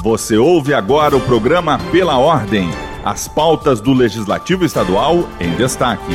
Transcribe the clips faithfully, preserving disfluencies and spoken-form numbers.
Você ouve agora o programa Pela Ordem, as pautas do Legislativo Estadual em destaque.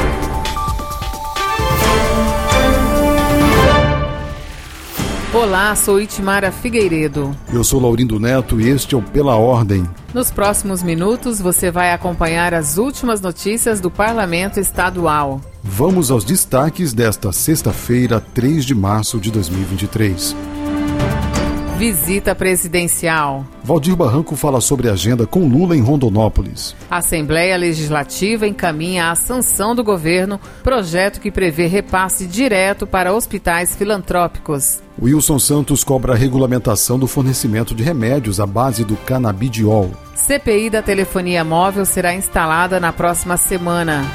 Olá, sou Itimara Figueiredo. Eu sou Laurindo Neto e este é o Pela Ordem. Nos próximos minutos você vai acompanhar as últimas notícias do Parlamento Estadual. Vamos aos destaques desta sexta-feira, três de março de dois mil e vinte e três. Visita presidencial. Valdir Barranco fala sobre a agenda com Lula em Rondonópolis. A Assembleia Legislativa encaminha a sanção do governo projeto que prevê repasse direto para hospitais filantrópicos. Wilson Santos cobra a regulamentação do fornecimento de remédios à base do canabidiol. C P I da telefonia móvel será instalada na próxima semana.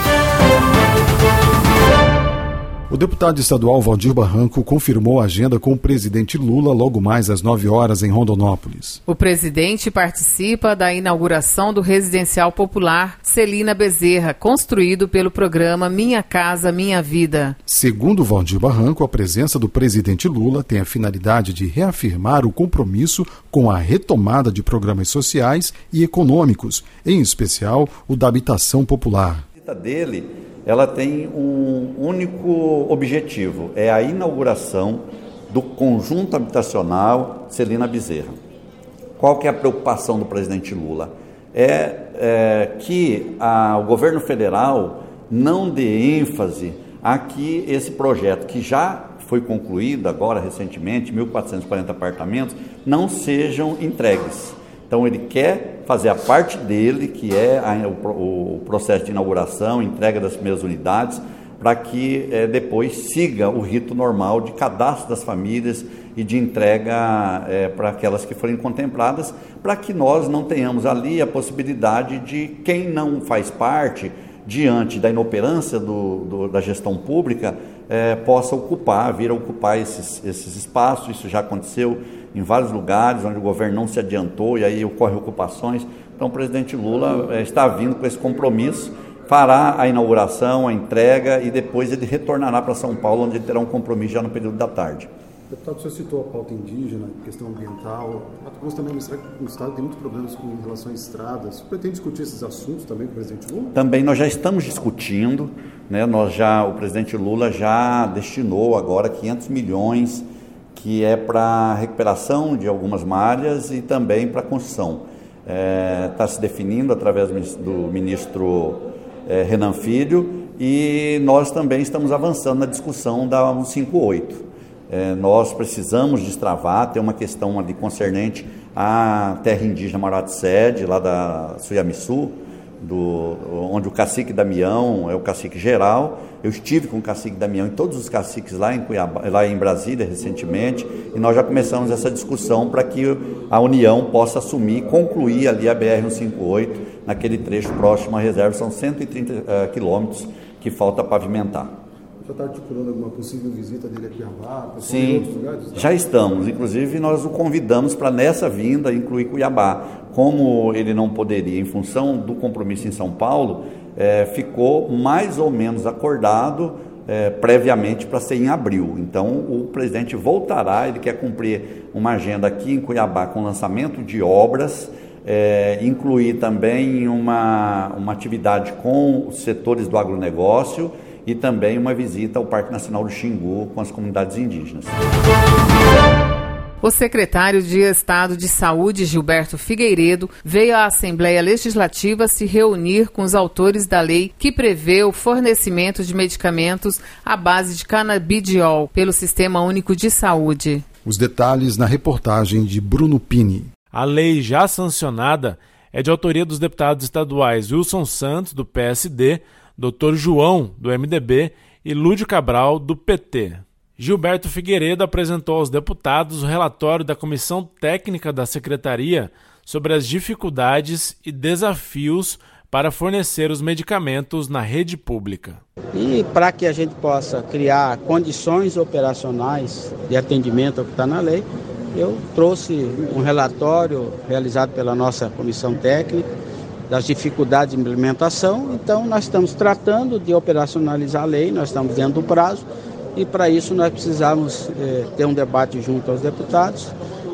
O deputado estadual Valdir Barranco confirmou a agenda com o presidente Lula logo mais às nove horas em Rondonópolis. O presidente participa da inauguração do residencial popular Celina Bezerra, construído pelo programa Minha Casa Minha Vida. Segundo Valdir Barranco, a presença do presidente Lula tem a finalidade de reafirmar o compromisso com a retomada de programas sociais e econômicos, em especial o da habitação popular. A visita dele, ela tem um único objetivo, é a inauguração do conjunto habitacional Celina Bezerra. Qual que é a preocupação do presidente Lula? É, é que a, o governo federal não dê ênfase a que esse projeto, que já foi concluído agora recentemente, mil quatrocentos e quarenta apartamentos, não sejam entregues. Então ele quer fazer a parte dele, que é a, o, o processo de inauguração, entrega das primeiras unidades, para que é, depois siga o rito normal de cadastro das famílias e de entrega é, para aquelas que forem contempladas, para que nós não tenhamos ali a possibilidade de quem não faz parte, diante da inoperância do, do, da gestão pública, é, possa ocupar, vir a ocupar esses, esses espaços. Isso já aconteceu em vários lugares onde o governo não se adiantou e aí ocorrem ocupações. Então o presidente Lula é, está vindo com esse compromisso, fará a inauguração, a entrega e depois ele retornará para São Paulo, onde ele terá um compromisso já no período da tarde. Deputado, o senhor citou a pauta indígena, questão ambiental. Mato Grosso também é um estado que tem muitos problemas com relação a estradas. Você pretende discutir esses assuntos também com o presidente Lula? Também nós já estamos discutindo, né? Nós já, o presidente Lula já destinou agora quinhentos milhões, que é para a recuperação de algumas malhas e também para a construção. Está é, se definindo através do ministro é, Renan Filho, e nós também estamos avançando na discussão da cento e cinquenta e oito. É, nós precisamos destravar, tem uma questão ali concernente à terra indígena Maratsede, lá da Suyamissu, do, onde o cacique Damião é o cacique geral. Eu estive com o cacique Damião e todos os caciques lá em, Cuiabá, lá em Brasília recentemente, e nós já começamos essa discussão para que a União possa assumir e concluir ali a B R cento e cinquenta e oito, naquele trecho próximo à reserva. São cento e trinta uh, quilômetros que falta pavimentar. Já está articulando alguma possível visita dele a Cuiabá? Sim, outros lugares? Já estamos. Inclusive, nós o convidamos para nessa vinda incluir Cuiabá. Como ele não poderia, em função do compromisso em São Paulo, é, ficou mais ou menos acordado é, previamente para ser em abril. Então, o presidente voltará, ele quer cumprir uma agenda aqui em Cuiabá com lançamento de obras, é, incluir também uma, uma atividade com os setores do agronegócio, e também uma visita ao Parque Nacional do Xingu com as comunidades indígenas. O secretário de Estado de Saúde, Gilberto Figueiredo, veio à Assembleia Legislativa se reunir com os autores da lei que prevê o fornecimento de medicamentos à base de canabidiol pelo Sistema Único de Saúde. Os detalhes na reportagem de Bruno Pini. A lei já sancionada é de autoria dos deputados estaduais Wilson Santos, do P S D, doutor João, do M D B, e Lúdio Cabral, do P T. Gilberto Figueiredo apresentou aos deputados o relatório da Comissão Técnica da Secretaria sobre as dificuldades e desafios para fornecer os medicamentos na rede pública. E para que a gente possa criar condições operacionais de atendimento ao que está na lei, eu trouxe um relatório realizado pela nossa Comissão Técnica das dificuldades de implementação. Então, nós estamos tratando de operacionalizar a lei, nós estamos dentro do prazo, e para isso nós precisamos eh, ter um debate junto aos deputados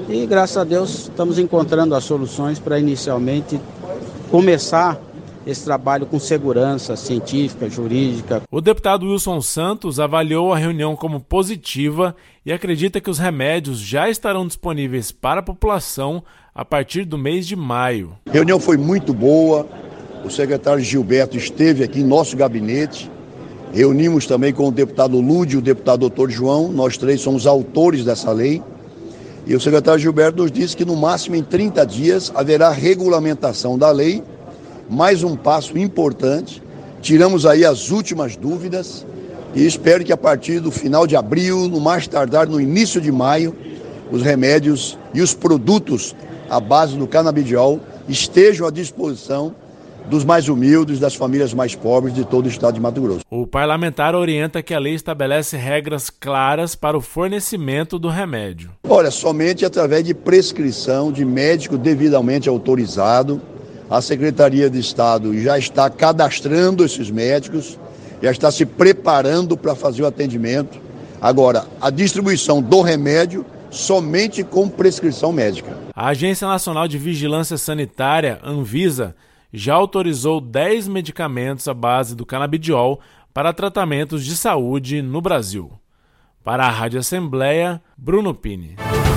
E graças a Deus estamos encontrando as soluções para inicialmente começar esse trabalho com segurança científica, jurídica. O deputado Wilson Santos avaliou a reunião como positiva e acredita que os remédios já estarão disponíveis para a população a partir do mês de maio. A reunião foi muito boa, o secretário Gilberto esteve aqui em nosso gabinete, reunimos também com o deputado Lúdio e o deputado doutor João, nós três somos autores dessa lei, e o secretário Gilberto nos disse que no máximo em trinta dias haverá regulamentação da lei. Mais um passo importante, tiramos aí as últimas dúvidas e espero que a partir do final de abril, no mais tardar no início de maio, os remédios e os produtos à base do canabidiol estejam à disposição dos mais humildes, das famílias mais pobres de todo o estado de Mato Grosso. O parlamentar orienta que a lei estabelece regras claras para o fornecimento do remédio. Olha, somente através de prescrição de médico devidamente autorizado. A Secretaria de Estado já está cadastrando esses médicos, já está se preparando para fazer o atendimento. Agora, a distribuição do remédio somente com prescrição médica. A Agência Nacional de Vigilância Sanitária, Anvisa, já autorizou dez medicamentos à base do canabidiol para tratamentos de saúde no Brasil. Para a Rádio Assembleia, Bruno Pini.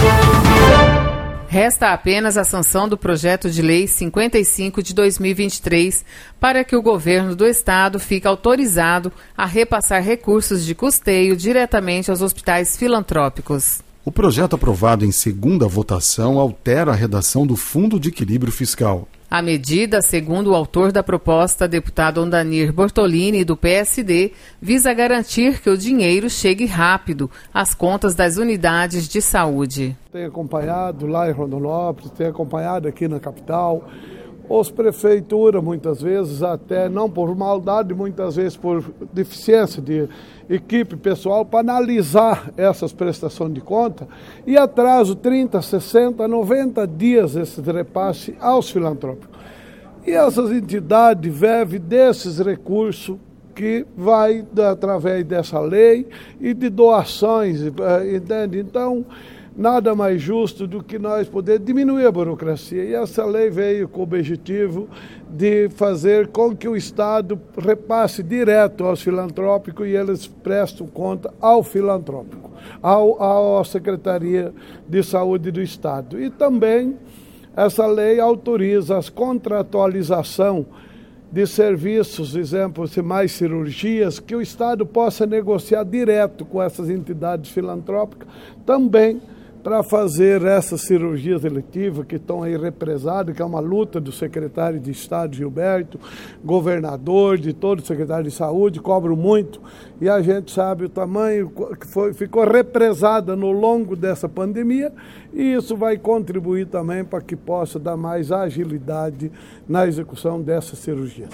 Resta apenas a sanção do projeto de lei cinquenta e cinco de dois mil e vinte e três para que o governo do estado fique autorizado a repassar recursos de custeio diretamente aos hospitais filantrópicos. O projeto aprovado em segunda votação altera a redação do Fundo de Equilíbrio Fiscal. A medida, segundo o autor da proposta, deputado Ondanir Bortolini, do P S D, visa garantir que o dinheiro chegue rápido às contas das unidades de saúde. Tenho acompanhado lá em Rondonópolis, tenho acompanhado aqui na capital, os prefeituras muitas vezes, até não por maldade, muitas vezes por deficiência de equipe pessoal, para analisar essas prestações de conta e atraso trinta, sessenta, noventa dias esse repasse aos filantrópicos. E essas entidades vivem desses recursos que vai através dessa lei e de doações, entende? Então, nada mais justo do que nós poder diminuir a burocracia. E essa lei veio com o objetivo de fazer com que o Estado repasse direto aos filantrópicos e eles prestem conta ao filantrópico, ao, à Secretaria de Saúde do Estado. E também essa lei autoriza a contratualização de serviços, exemplo, se mais cirurgias, que o Estado possa negociar direto com essas entidades filantrópicas, também para fazer essas cirurgias eletivas que estão aí represadas, que é uma luta do secretário de Estado, Gilberto, governador, de todo o secretário de Saúde, cobram muito, e a gente sabe o tamanho que foi, ficou represada no longo dessa pandemia, e isso vai contribuir também para que possa dar mais agilidade na execução dessas cirurgias.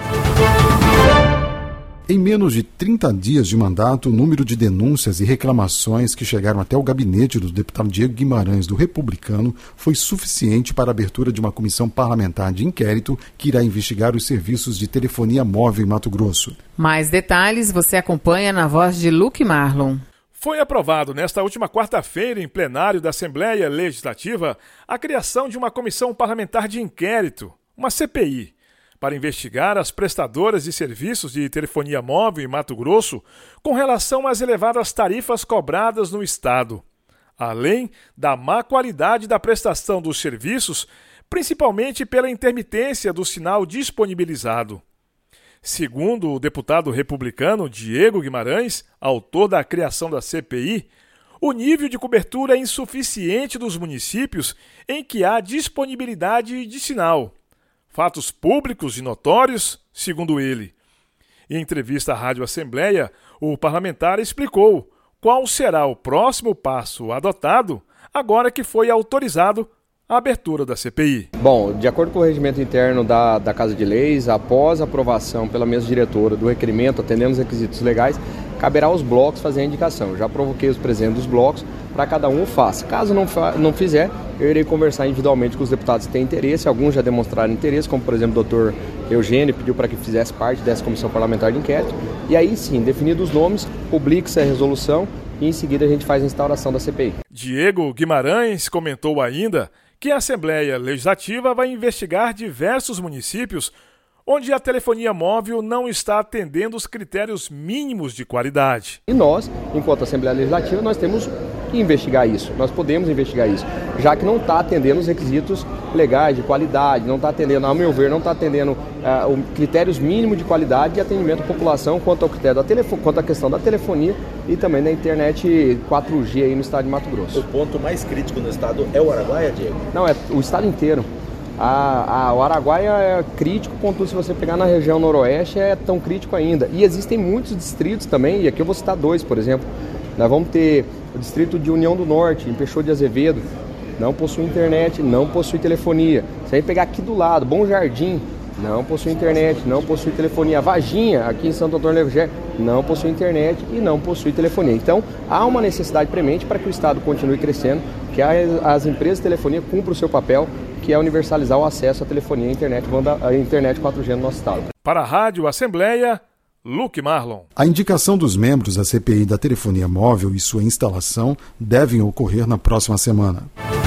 Em menos de trinta dias de mandato, o número de denúncias e reclamações que chegaram até o gabinete do deputado Diego Guimarães, do Republicano, foi suficiente para a abertura de uma comissão parlamentar de inquérito que irá investigar os serviços de telefonia móvel em Mato Grosso. Mais detalhes você acompanha na voz de Luke Marlon. Foi aprovado nesta última quarta-feira, em plenário da Assembleia Legislativa, a criação de uma comissão parlamentar de inquérito, uma C P I, para investigar as prestadoras de serviços de telefonia móvel em Mato Grosso com relação às elevadas tarifas cobradas no estado, além da má qualidade da prestação dos serviços, principalmente pela intermitência do sinal disponibilizado. Segundo o deputado republicano Diego Guimarães, autor da criação da C P I, o nível de cobertura é insuficiente dos municípios em que há disponibilidade de sinal. Fatos públicos e notórios, segundo ele. Em entrevista à Rádio Assembleia, o parlamentar explicou qual será o próximo passo adotado agora que foi autorizado a abertura da C P I. Bom, de acordo com o regimento interno da, da Casa de Leis, após a aprovação pela mesa diretora do requerimento, atendendo os requisitos legais, caberá aos blocos fazer a indicação. Eu já provoquei os presidentes dos blocos para cada um o faça. Caso não, fa- não fizer, eu irei conversar individualmente com os deputados que têm interesse. Alguns já demonstraram interesse, como por exemplo o doutor Eugênio pediu para que fizesse parte dessa comissão parlamentar de inquérito. E aí sim, definidos os nomes, publique-se a resolução e em seguida a gente faz a instauração da C P I. Diego Guimarães comentou ainda que a Assembleia Legislativa vai investigar diversos municípios onde a telefonia móvel não está atendendo os critérios mínimos de qualidade. E nós, enquanto Assembleia Legislativa, nós temos que investigar isso, nós podemos investigar isso, já que não está atendendo os requisitos legais de qualidade, não está atendendo, ao meu ver, não está atendendo uh, os critérios mínimos de qualidade de atendimento à população quanto ao critério da telefo- quanto à questão da telefonia e também da internet quatro G aí no estado de Mato Grosso. O ponto mais crítico no estado é o Araguaia, Diego? Não, é o estado inteiro. A, a, o Araguaia é crítico, ponto, se você pegar na região noroeste é tão crítico ainda. E existem muitos distritos também, e aqui eu vou citar dois, por exemplo. Nós vamos ter o distrito de União do Norte, em Peixoto de Azevedo, não possui internet, não possui telefonia. Se a gente pegar aqui do lado, Bom Jardim, não possui internet, não possui telefonia. Varginha, aqui em Santo Antônio Leveger, não possui internet e não possui telefonia. Então, há uma necessidade premente para que o Estado continue crescendo, que as empresas de telefonia cumpram o seu papel, que é universalizar o acesso à telefonia e à internet, à internet quatro G no nosso estado. Para a Rádio Assembleia, Luke Marlon. A indicação dos membros da C P I da telefonia móvel e sua instalação devem ocorrer na próxima semana.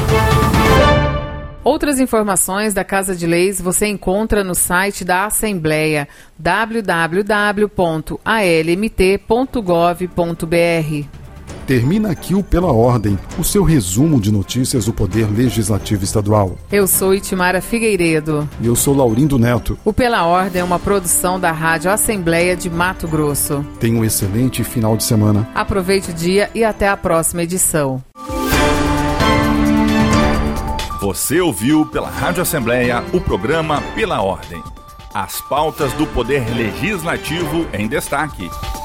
Outras informações da Casa de Leis você encontra no site da Assembleia, w w w ponto a l m t ponto gov ponto b r. Termina aqui o Pela Ordem, o seu resumo de notícias do Poder Legislativo Estadual. Eu sou Itimara Figueiredo. E eu sou Laurindo Neto. O Pela Ordem é uma produção da Rádio Assembleia de Mato Grosso. Tenha um excelente final de semana. Aproveite o dia e até a próxima edição. Você ouviu pela Rádio Assembleia o programa Pela Ordem. As pautas do Poder Legislativo em destaque.